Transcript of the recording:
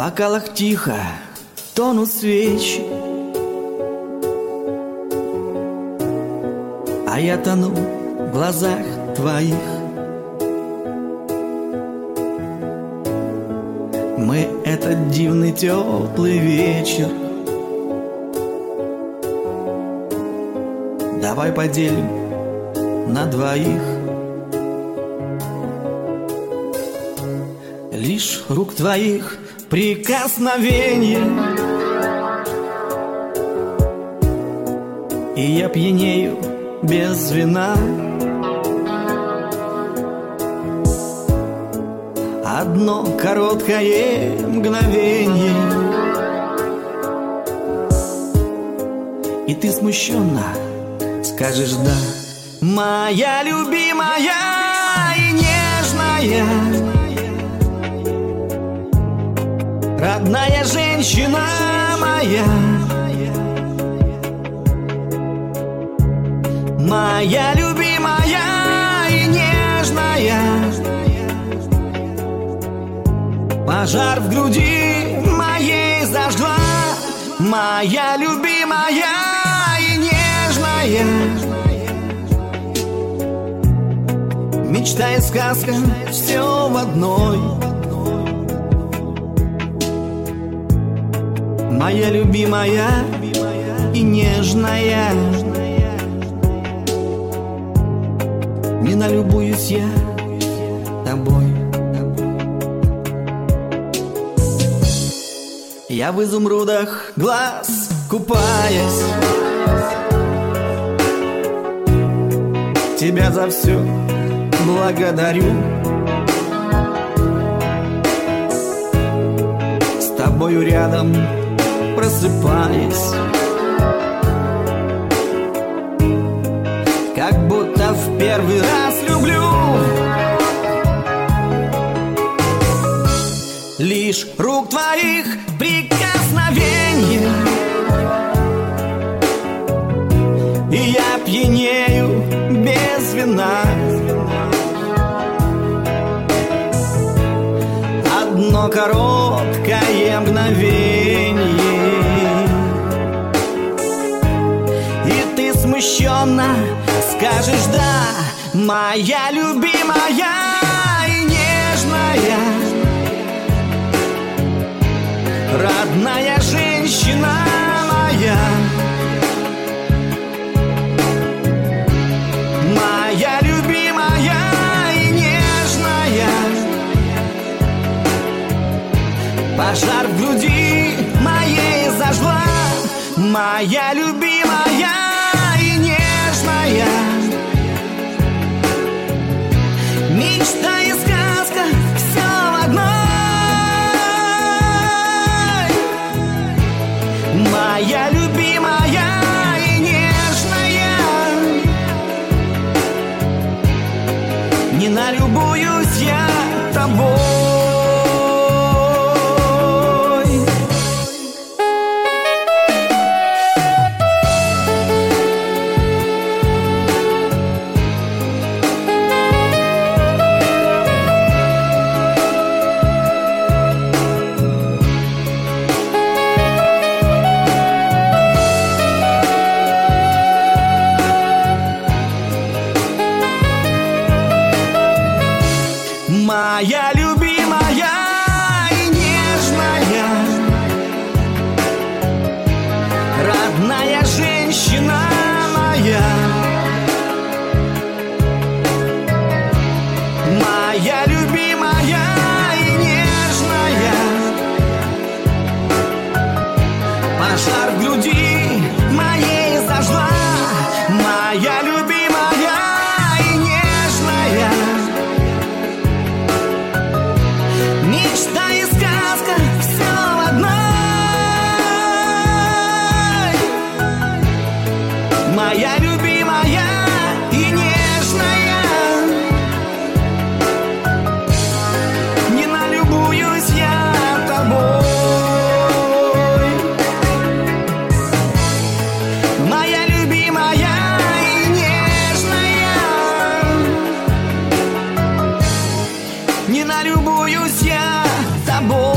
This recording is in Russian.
бокалах тихо тонут свечи, а я тону в глазах твоих. Мы этот дивный теплый вечер давай поделим на двоих. Лишь рук твоих прикосновение, и я пьянею без вина. Одно короткое мгновение, и ты смущенно скажешь «да». Моя любимая и нежная, родная женщина моя, моя любимая и нежная, пожар в груди моей зажгла. Моя любимая и нежная, мечта и сказка все в одной. Моя любимая и нежная, не налюбуюсь я тобой. Я в изумрудах глаз купаясь, тебя за все благодарю. С тобою рядом просыпаясь, как будто в первый раз люблю. Лишь рук твоих прикосновение, и я пьянею без вина. Одно короткое мгновение, и ты смущенно скажешь «да». Моя любимая и нежная, родная женщина моя, моя любимая и нежная, пожар в груди моей зажгла. Моя любимая и нежная, мечта и сказка все в одной. Моя любимая и нежная, не налюбуюсь я тобой. Моя любимая и нежная, родная женщина моя, моя любимая и нежная, пожар в груди моей зажгла. Моя любимая и нежная, мечта и сказка все в одной. Моя любимая и нежная, не налюбуюсь я тобой. Моя любимая и нежная, не налюбуюсь я тобой.